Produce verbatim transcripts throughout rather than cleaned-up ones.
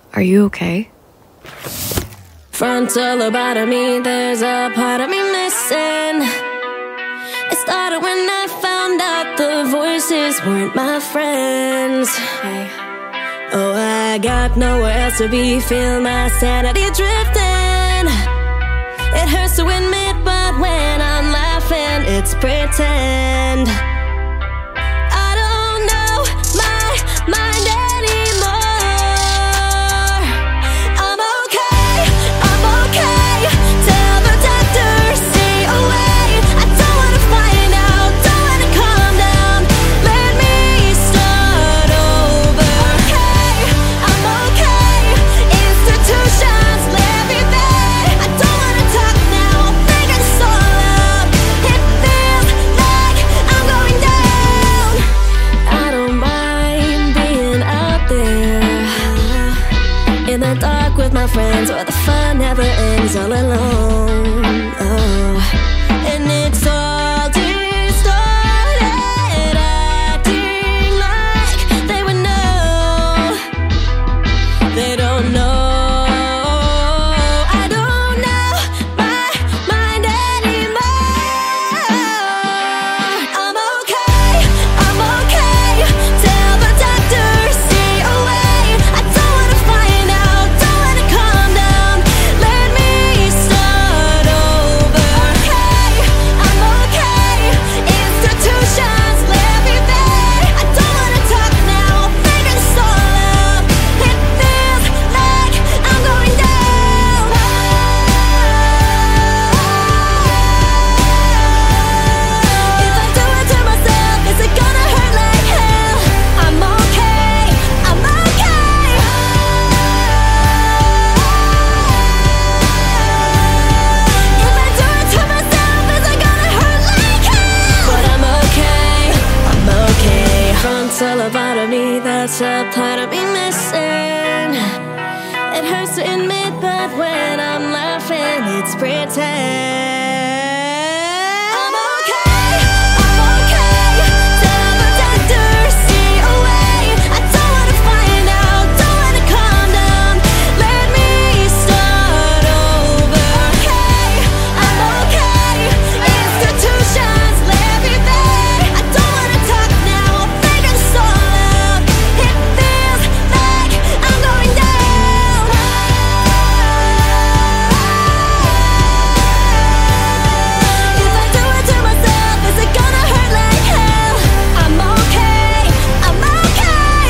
Are you okay? Frontal lobotomy, there's a part of me missing. It started when I found out the voices weren't my friends. Hey. Oh, I got nowhere else to be, feel my sanity drifting. It hurts to admit, but when I'm laughing, it's pretend. I don't know my mind anymore. I'm okay, I'm okay. Tell the doctor, stay away. I don't wanna find out, don't wanna calm down. Let me start over. Okay, I'm okay. Institutions, let me be. I don't wanna talk now, I'm figuring this all out. It feels like I'm going down. I don't mind being out there in the dark with my friends, where the fun never ends, all alone. Oh, and it's all distorted, acting like they would know. They don't know. I don't know my mind anymore. I'm okay, I'm okay. Tell the doctor, stay away. I don't wanna find out, don't wanna calm down. Let me start over. Okay, I'm okay. Institutions, let me be. I don't wanna talk now, I'm figuring this all out. It feels like I'm going down. If I do it to myself, is it gonna hurt like hell? I'm okay, I'm okay. If I do it to myself, is it gonna hurt like hell? But I'm okay, I'm okay. Frontal lobotomy, that's a part of me missing. It hurts to admit, but when I'm laughing, it's pretend. I'm okay, I'm okay. Tell the doctor, stay away. I don't wanna find out, don't wanna calm down. Let me start over. Okay, I'm okay. Institutions, let me be. I don't wanna talk now, I'm figuring this all out. It feels like I'm going down. If I do it to myself, is it gonna hurt like hell? I'm okay, I'm okay.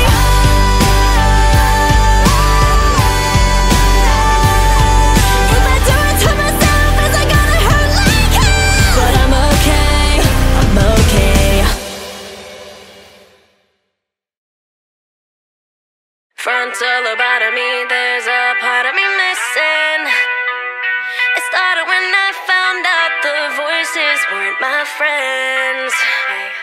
If I do it to myself, is it gonna hurt like hell? But I'm okay, I'm okay. Frontal lobotomy, there's a part of me missing. It started when I found out the voices weren't my friends. Hey.